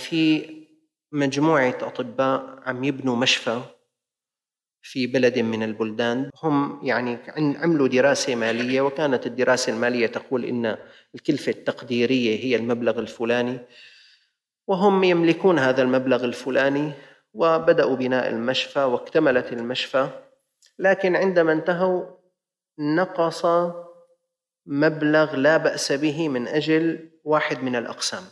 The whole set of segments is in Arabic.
في مجموعة أطباء عم يبنوا مشفى في بلد من البلدان. هم يعني عملوا دراسة مالية، وكانت الدراسة المالية تقول إن الكلفة التقديرية هي المبلغ الفلاني، وهم يملكون هذا المبلغ الفلاني، وبدأوا بناء المشفى واكتملت المشفى. لكن عندما انتهوا نقص مبلغ لا بأس به من أجل واحد من الأقسام،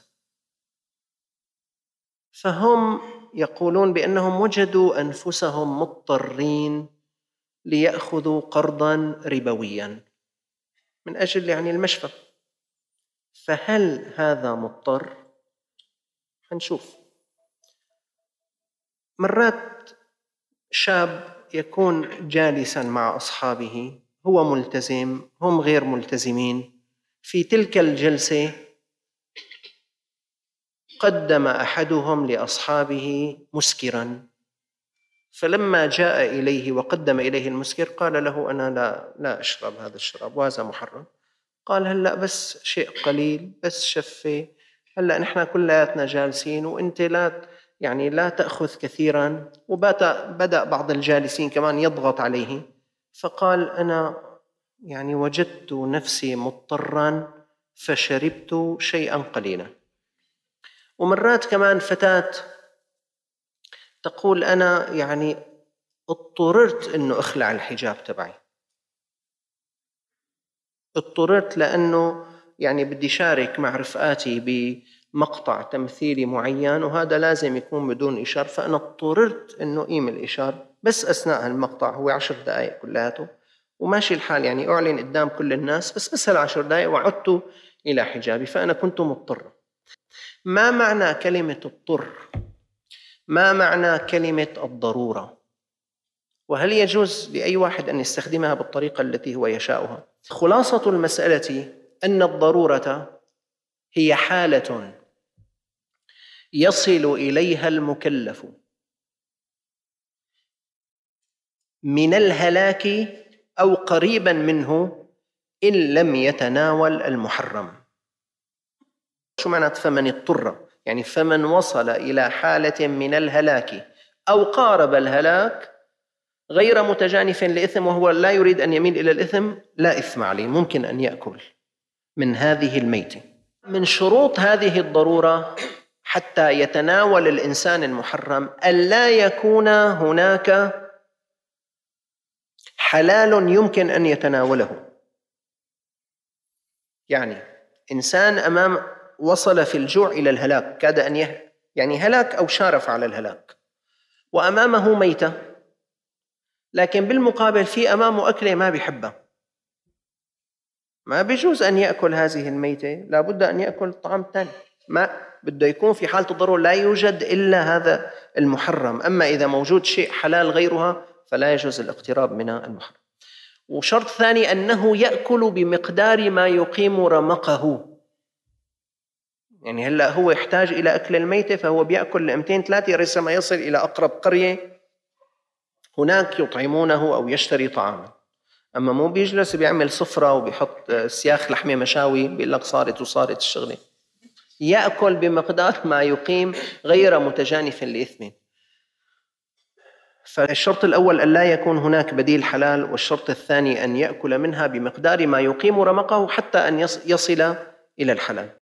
فهم يقولون بأنهم وجدوا أنفسهم مضطرين ليأخذوا قرضاً ربوياً من أجل المشفى. فهل هذا مضطر؟ هنشوف. مرات شاب يكون جالساً مع أصحابه، هو ملتزم، هم غير ملتزمين. في تلك الجلسة قدم أحدهم لأصحابه مسكراً، فلما جاء إليه وقدم إليه المسكر قال له: أنا لا أشرب هذا الشراب وهذا محرم. قال: هلأ بس شيء قليل، بس شفة، هلأ نحن كلياتنا جالسين وأنت لا تأخذ كثيراً. وبدأ بعض الجالسين كمان يضغط عليه، فقال: أنا وجدت نفسي مضطراً فشربت شيئاً قليلاً. ومرات كمان فتاة تقول: أنا اضطررت أنه أخلع الحجاب تبعي، اضطررت لأنه بدي شارك مع رفقاتي بمقطع تمثيلي معين، وهذا لازم يكون بدون إشارة، فأنا اضطررت أنه أعمل إشارة بس أثناء المقطع، هو 10 دقائق كلياته، وماشي الحال أعلن قدام كل الناس، بس هال10 دقائق وعدت إلى حجابي، فأنا كنت مضطر. ما معنى كلمة اضطر؟ ما معنى كلمة الضرورة؟ وهل يجوز لأي واحد أن يستخدمها بالطريقة التي هو يشاؤها؟ خلاصة المسألة أن الضرورة هي حالة يصل إليها المكلف من الهلاك أو قريبا منه إن لم يتناول المحرم. شو معنى فمن اضطر؟ فمن وصل إلى حالة من الهلاك أو قارب الهلاك غير متجانف لإثم، وهو لا يريد أن يميل إلى الإثم، لا إثم عليه، ممكن أن يأكل من هذه الميتة. من شروط هذه الضرورة حتى يتناول الإنسان المحرم ألا يكون هناك حلال يمكن أن يتناوله. إنسان وصل في الجوع إلى الهلاك، كاد أن هلاك أو شارف على الهلاك، وأمامه ميتة، لكن بالمقابل في أمامه أكلة ما بيحبها، ما بيجوز أن يأكل هذه الميتة، لا بد أن يأكل الطعام الثاني. ما بده يكون في حالة الضرورة لا يوجد إلا هذا المحرم، أما إذا موجود شيء حلال غيرها فلا يجوز الاقتراب من المحرم. وشرط ثاني أنه يأكل بمقدار ما يقيم رمقه، هلأ هو يحتاج إلى أكل الميتة فهو بيأكل 200-300 رسما يصل إلى أقرب قرية هناك يطعمونه أو يشتري طعاما. أما مو بيجلس بيعمل صفرة وبيحط سياخ لحمة مشاوي بيقول لك صارت الشغلة. يأكل بمقدار ما يقيم غير متجانف لإثم. فالشرط الأول أن لا يكون هناك بديل حلال، والشرط الثاني أن يأكل منها بمقدار ما يقيم رمقه حتى أن يصل إلى الحلال.